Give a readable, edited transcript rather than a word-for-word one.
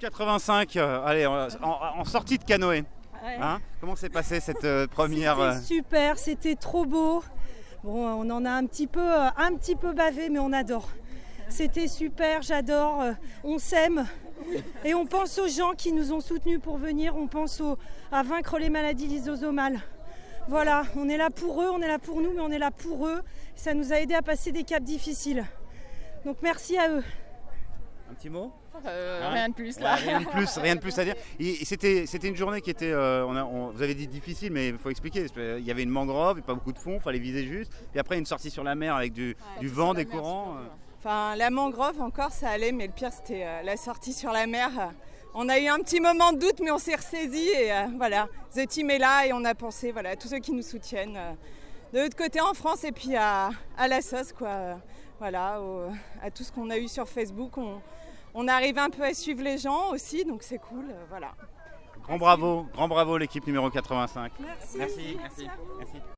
85, allez, en sortie de canoë. Ouais. Hein, comment s'est passée cette première C'était super, c'était trop beau. Bon, on en a un petit peu bavé, mais on adore. C'était super, j'adore. On s'aime et on pense aux gens qui nous ont soutenus pour venir. On pense à vaincre les maladies lysosomales. Voilà, on est là pour eux, on est là pour nous, mais on est là pour eux. Ça nous a aidés à passer des caps difficiles. Donc merci à eux. Un petit mot? Rien de plus là. Ouais, rien de plus à dire. Et c'était une journée qui était, vous avez dit difficile, mais il faut expliquer. Il y avait une mangrove, et pas beaucoup de fond, il fallait viser juste. Et après une sortie sur la mer avec du vent, des courants. Enfin, la mangrove encore ça allait, mais le pire c'était la sortie sur la mer. On a eu un petit moment de doute, mais on s'est ressaisi et voilà, The Team est là et on a pensé à tous ceux qui nous soutiennent de l'autre côté en France et puis à la sauce quoi. Voilà, à tout ce qu'on a eu sur Facebook, on arrive un peu à suivre les gens aussi, donc c'est cool, voilà. Grand bravo l'équipe numéro 85. Merci. Merci.